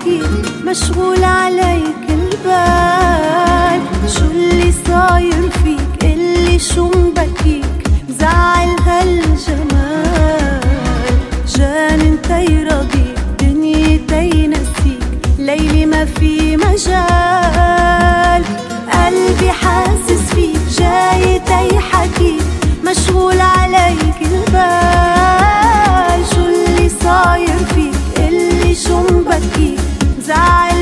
حكيت مشغول عليك البال، شو اللي صاير فيك اللي شو مبكيك مزعل هالجمال، جانن تيرضيك دنيا تينسيك ليلي ما في مجال، قلبي حاسس فيك جاي تيحكيك مشغول عليك البال، شو اللي صاير فيك اللي شو مبكيك مزعل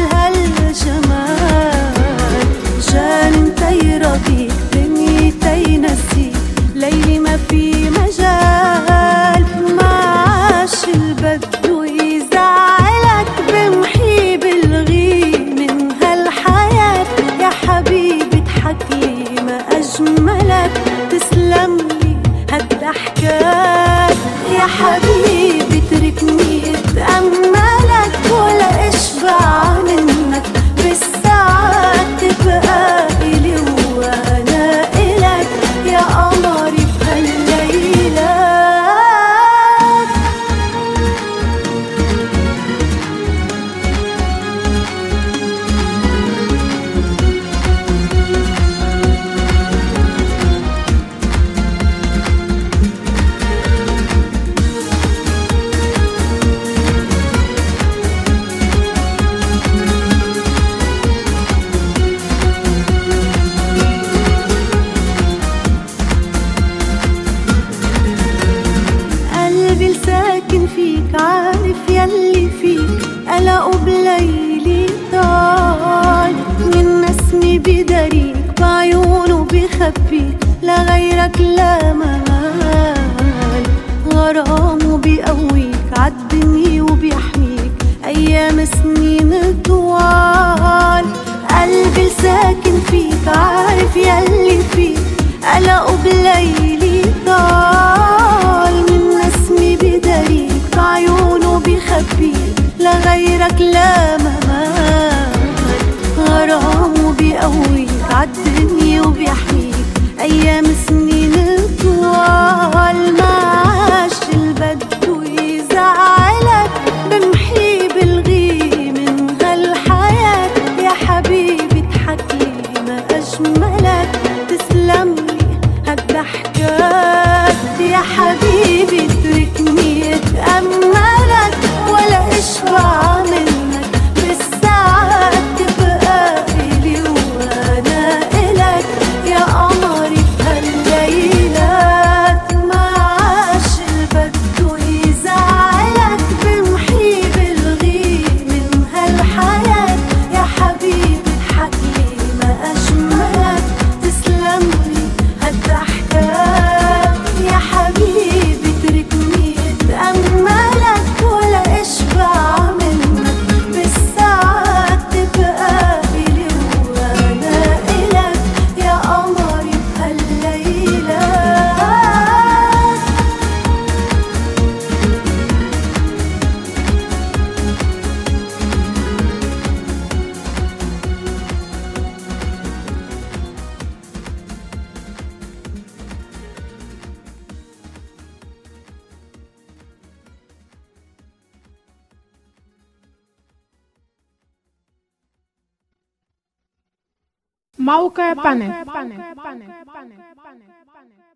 هالجمال، جانن تيرضيك دنيا تينسيك ليلي ما في مجال، معاش البدو يزعلك بمحي بلغي من هالحياة، يا حبيبي اضحكلي ما أجملك تسلملي هالضحكات، يا حبيبي اتركني اتأملك ولا اشبع منك بالساعات تبقى إلي وانا إلك يا قمري بهالليلات. قلبي الساكن فيك عارف يلي فيك قلقه بليلي طال، من نسمي بداريك بعيونه بخبيك لغيرك لا مال، غرامه بيقويك عالدنيا وبيحميك أيام سنين طوال، قلبي الساكن فيك عارف يلي فيك قلقه بليلي طال، من نسمي بداريك بعيونه بيخبيك لغيرك لا ممال، غرامه بيقويك عالدنيا وبيحميك أيام سنين طوال، معاش البدو يزعلك بمحي بلغي من هالحياة، يا حبيبي اضحكلي ما أجملك تسلملي هالضحكات، يا حبيبي اتركني اتأملك ولا اشبع منك بالساعات تبقى إلي وانا إلك يا قمري بهالليلات، معاش البدو يزعلك بمحي بلغي من هالحياة، يا حبيبي اضحكلي ما أجملك تسلملي هالضحكات، يا حبيبي اتركني اتأملك ولا اشبع منك بالساعات تبقى إلي وانا إلك يا قمري بهالليلات. موقع بانل.